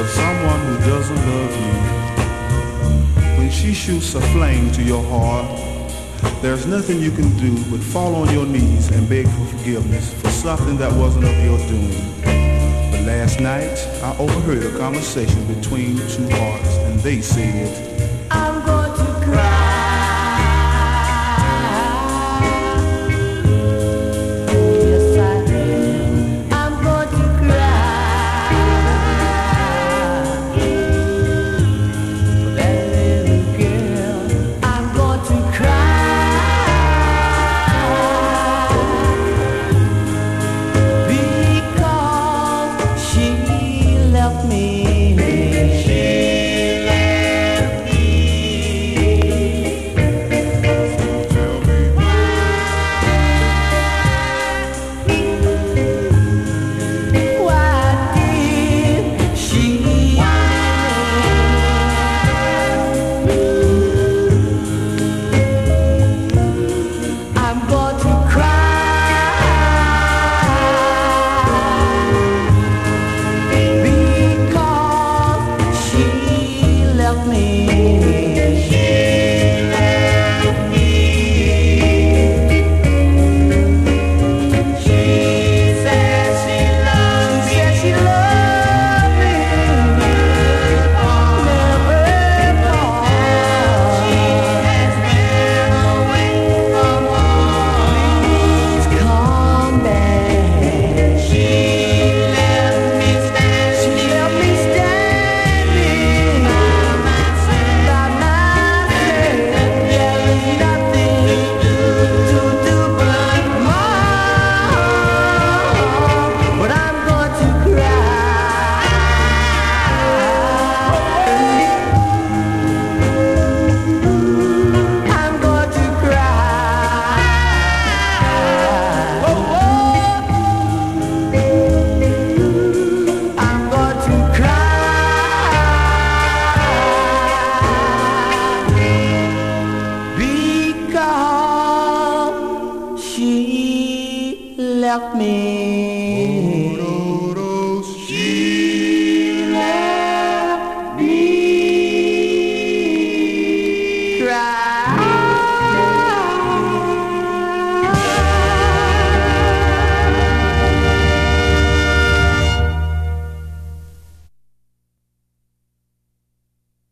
someone who doesn't love you. When she shoots a flame to your heart, there's nothing you can do but fall on your knees and beg for forgiveness for something that wasn't of your doing. But last night, I overheard a conversation between two hearts, and they said,